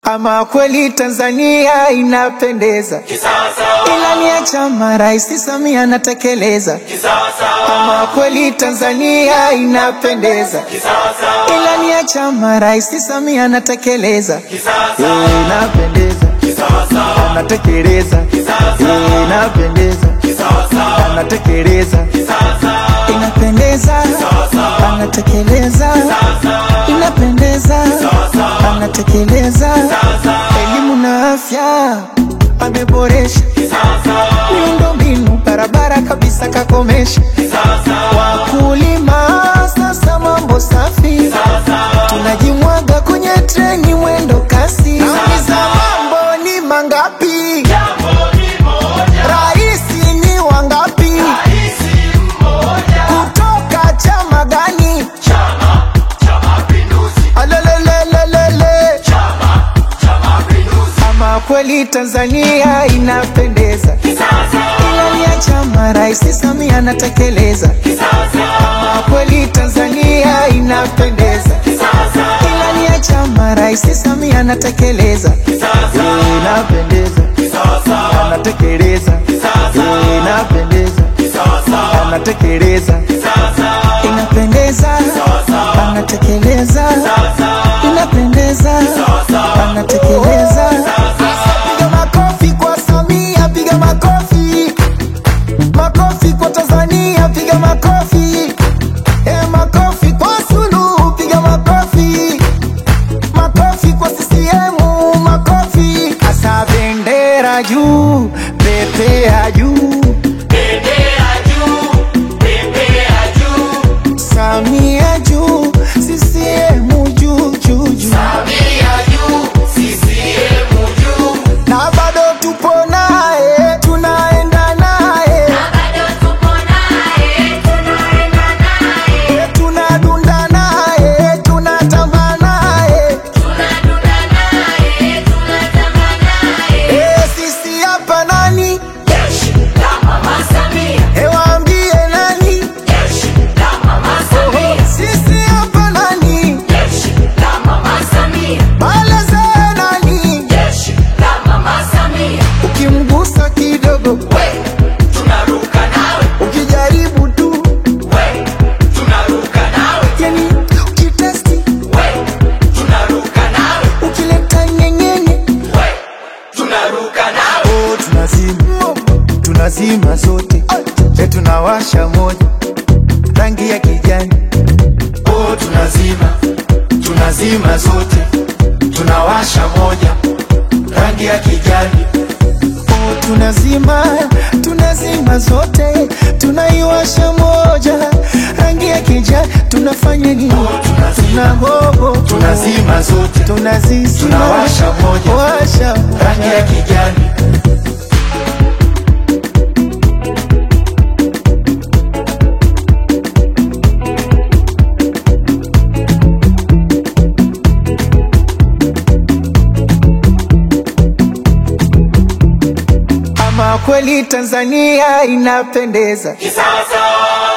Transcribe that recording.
Ama kweli Tanzania inapendeza kisasa, ilani ya chama Rais Samia anatekeleza kisasa, Ama kweli Tanzania inapendeza kisasa, ilani ya chama Rais Samia anatekeleza kisasa, inapendeza kisasa, anatekeleza inapendeza kisasa, anatekeleza kisasa, inapendeza anatekeleza inapendeza anatekeleza elimu na afya ameboresha miundombinu barabara kabisa kakomesha wakulima sasa mambo safi tunajimwaga kwenye treni mwendo kasi nauliza mambo ni mangapi Raisi ni wangapi kutoka chama gani Ama kweli Tanzania inapendeza ilani ya chama Rais Samia anatekeleza Ama kweli Tanzania inapendeza ilani ya chama Rais Samia anatekeleza inapendeza anatekeleza inapendeza anatekeleza inapendeza anatekeleza inapendeza anatekeleza. Piga makofi kwa Samia, piga makofi. Makofi kwa Tanzania, piga makofi. Makofi kwa Suluhu, piga makofi. Makofi kwa CCM, makofi. Asa bendera juu, pepea juu. bendera juu, bendera juu, Samia juu, CCM juu juu juu. Samia juu, CCM juu, Na bado tupo naye, tunaenda naye, tunadunda naye, tunatamba naye. Sisi hapa nani? jeshi la Mama Samia, Waambie nani? jeshi la Mama Samia, Sisi hapa nani? jeshi la Mama Samia, Baleze nani? jeshi la Mama Samia, Ukimgusa kidogo, we tunaruka nawe, ukijaribu tu, we tunaruka nawe, yani ukitesti, we tunaruka nawe, ukileta nyenyenye, we tunaruka nawe, tunazima zote, tunawasha moja, rangi ya kijani. tunazima zote, tunawasha moja, rangi ya kijani, Tunazima zote, tunaiwasha moja, rangi ya kijani. Tunafanya nini? Tunahogo, tunazima zote, tunazizima, tunawasha moja, washa rangi ya kijani. Ama kweli Tanzania inapendeza Kisasa